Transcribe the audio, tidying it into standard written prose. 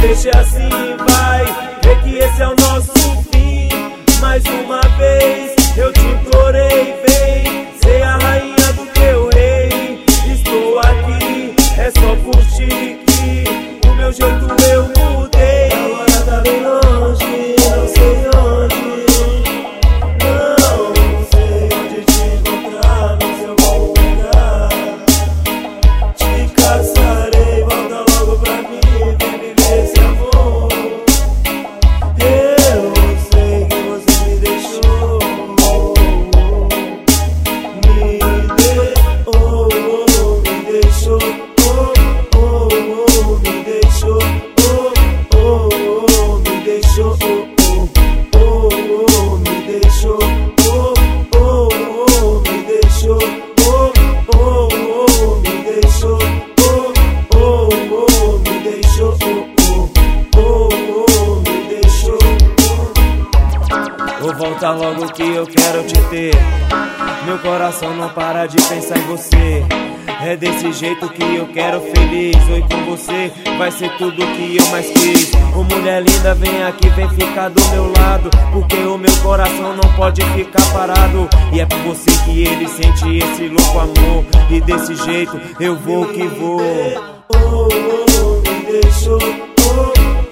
deixe assim, vai ver que esse é o nosso fim. Mais uma vez eu te implorei, vem ser a rainha do teu rei. Estou aqui, é só por ti que o meu jeito eu mudei. Agora tá bem longe, não sei onde, não sei onde te encontrar, mas eu vou pegar. Te caçarei, volta logo pra mim, vem viver esse amor. Eu sei que você me deixou, me deixou, me deixou, me deixou, me deixou, me deixou, me deixou, me deixou, me deixou. Vou voltar logo que eu quero te ter. Meu coração não para de pensar em você. É desse jeito que eu quero feliz. Oi, com você vai ser tudo que eu mais quis. Ô mulher linda, vem aqui, vem ficar do meu lado, porque o meu coração não pode ficar parado. E é por você que ele sente esse louco amor. E desse jeito eu vou que vou. Me deixou,